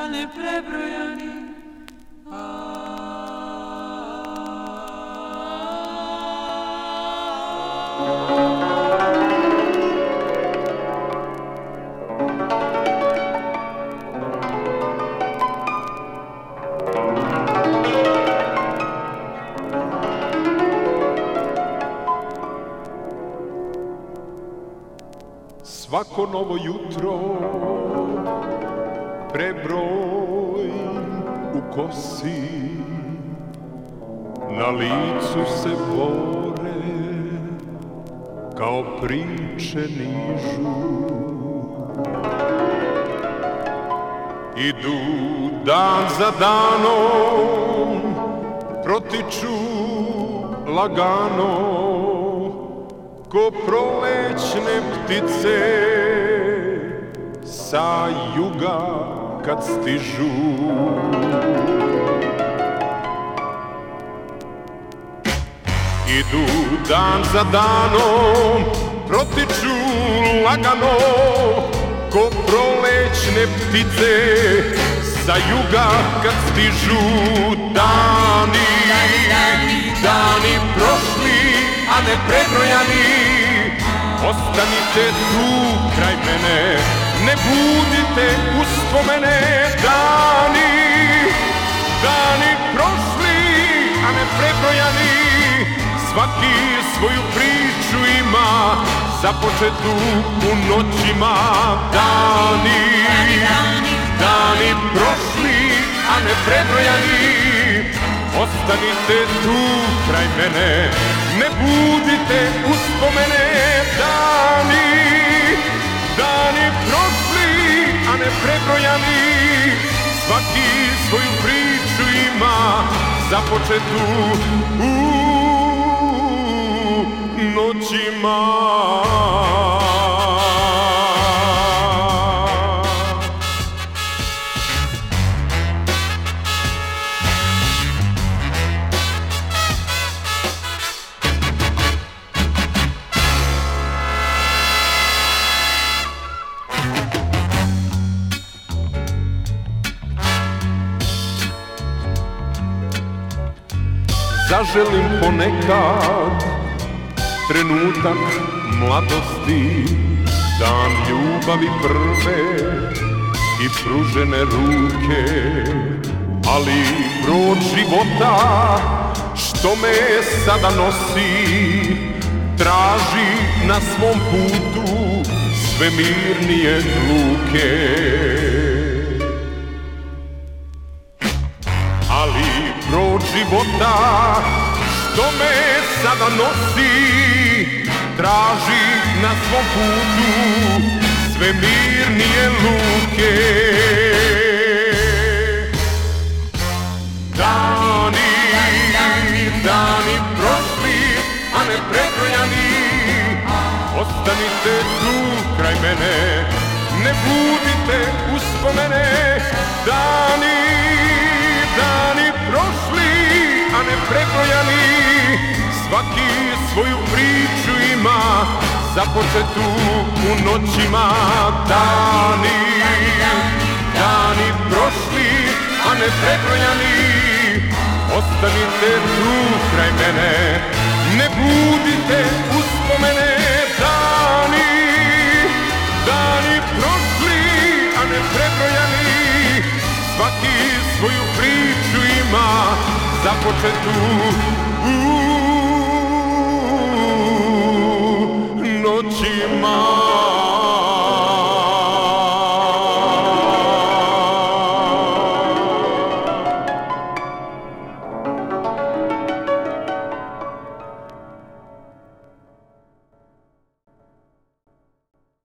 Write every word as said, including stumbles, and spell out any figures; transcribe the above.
a ne prebrojani. Svako novo jutro prebroj u kosi, na licu se bore kao priče nižu. Idu dan za danom, protiču lagano, ko prolećne ptice sa juga kad stižu. Idu dan za danom, protiču lagano, ko prolećne ptice sa juga kad stižu. Dani, dani prošli, a ne prebrojani, ostanite tu kraj mene, ne budite uspomene. Dani, dani prošli, a ne prebrojani, svaki svoju priču ima, započetu u noćima. Dani, dani prošli, a ne prebrojani, ostanite tu kraj mene, ne budite uspomene. Dani, dani prošli, a ne prebrojani, svaki svoju priču ima, započetu u noćima. Zaželim ponekad trenutak mladosti, dan ljubavi prve i pružene ruke, ali brod života što me sada nosi traži na svom putu sve mirnije luke. Ali brod života što me sada nosi traži na svom putu sve mirnije luke. Dani, dani prošli, a ne prebrojani, ostanite tu kraj mene, ne budite uspomene. Dani, dani prošli, a ne prebrojani, svaki svoju priču ima, započetu u noćima. Dani, dani prošli, a ne prebrojani, ostanite tu kraj mene, ne budite uspomene. Dani, dani prošli, a ne prebrojani, svaki svoju priču ima, započetu u noćima.